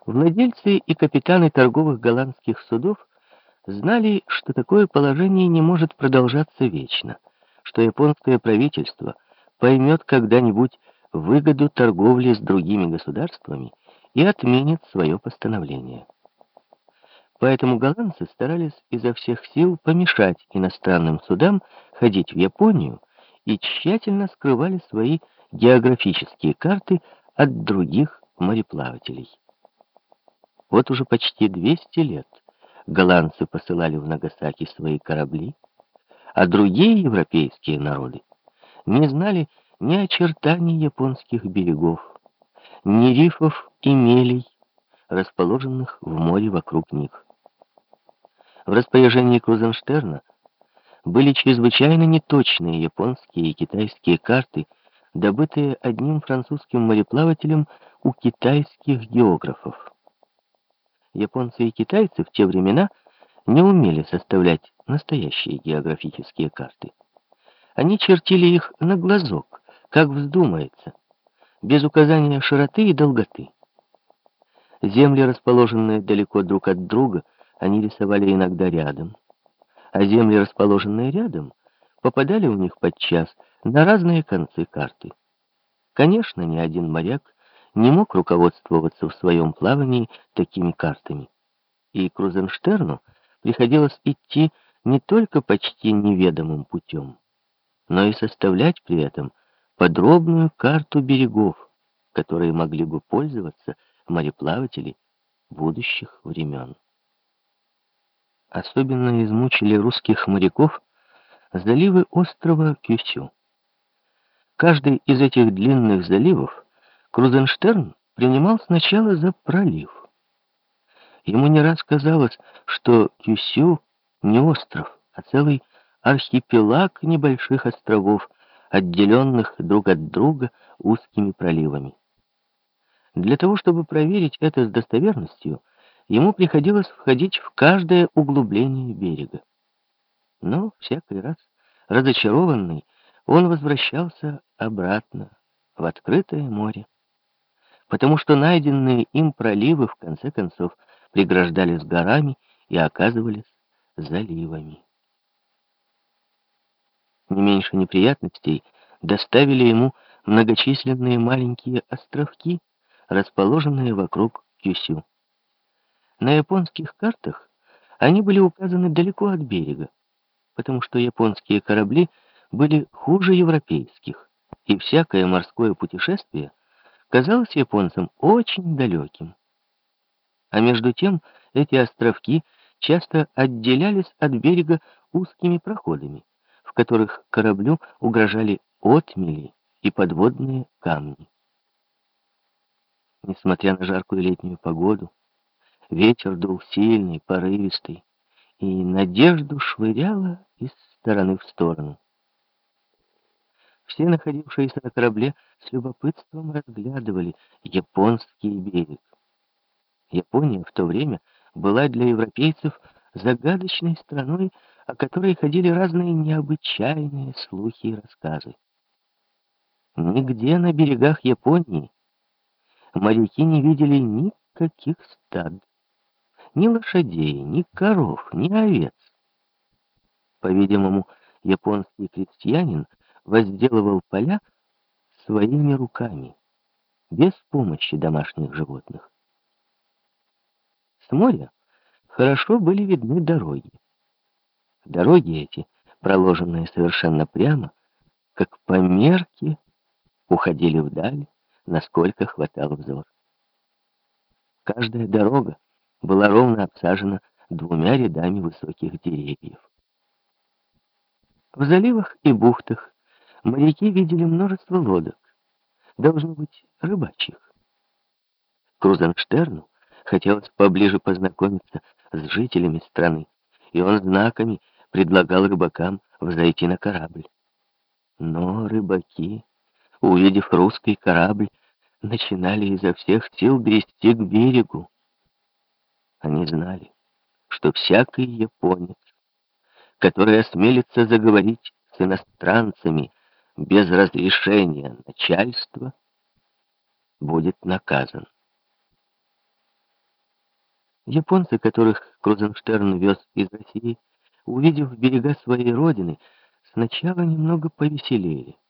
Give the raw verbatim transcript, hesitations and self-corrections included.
Владельцы и капитаны торговых голландских судов знали, что такое положение не может продолжаться вечно, что японское правительство поймет когда-нибудь выгоду торговли с другими государствами и отменит свое постановление. Поэтому голландцы старались изо всех сил помешать иностранным судам ходить в Японию и тщательно скрывали свои географические карты от других мореплавателей. Вот уже почти двести лет голландцы посылали в Нагасаки свои корабли, а другие европейские народы не знали ни очертаний японских берегов, ни рифов и мелей, расположенных в море вокруг них. В распоряжении Крузенштерна были чрезвычайно неточные японские и китайские карты, добытые одним французским мореплавателем у китайских географов. Японцы и китайцы в те времена не умели составлять настоящие географические карты. Они чертили их на глазок, как вздумается, без указания широты и долготы. Земли, расположенные далеко друг от друга, они рисовали иногда рядом, а земли, расположенные рядом, попадали у них подчас на разные концы карты. Конечно, ни один моряк не мог руководствоваться в своем плавании такими картами, и Крузенштерну приходилось идти не только почти неведомым путем, но и составлять при этом подробную карту берегов, которые могли бы пользоваться мореплаватели будущих времен. Особенно измучили русских моряков заливы острова Кюсю. Каждый из этих длинных заливов Крузенштерн принимал сначала за пролив. Ему не раз казалось, что Кюсю не остров, а целый архипелаг небольших островов, отделенных друг от друга узкими проливами. Для того, чтобы проверить это с достоверностью, ему приходилось входить в каждое углубление берега. Но всякий раз, разочарованный, он возвращался обратно, в открытое море, потому что найденные им проливы, в конце концов, преграждались горами и оказывались заливами. Не меньше неприятностей доставили ему многочисленные маленькие островки, расположенные вокруг Кюсю. На японских картах они были указаны далеко от берега, потому что японские корабли были хуже европейских, и всякое морское путешествие казалось японцам очень далеким. А между тем эти островки часто отделялись от берега узкими проходами, в которых кораблю угрожали отмели и подводные камни. Несмотря на жаркую летнюю погоду, ветер дул сильный, порывистый, и надежду швыряло из стороны в сторону. Все находившиеся на корабле с любопытством разглядывали японский берег. Япония в то время была для европейцев загадочной страной, о которой ходили разные необычайные слухи и рассказы. Нигде на берегах Японии моряки не видели никаких стад, ни лошадей, ни коров, ни овец. По-видимому, японский крестьянин возделывал поля своими руками, без помощи домашних животных. С моря хорошо были видны дороги. Дороги эти, проложенные совершенно прямо, как по мерке, уходили вдаль, насколько хватал взор. Каждая дорога была ровно обсажена двумя рядами высоких деревьев. В заливах и бухтах моряки видели множество лодок, должно быть, рыбачьих. Крузенштерну хотелось поближе познакомиться с жителями страны, и он знаками предлагал рыбакам взойти на корабль. Но рыбаки, увидев русский корабль, начинали изо всех сил грести к берегу. Они знали, что всякий японец, который осмелится заговорить с иностранцами без разрешения начальства, будет наказан. Японцы, которых Крузенштерн вез из России, увидев берега своей родины, сначала немного повеселели.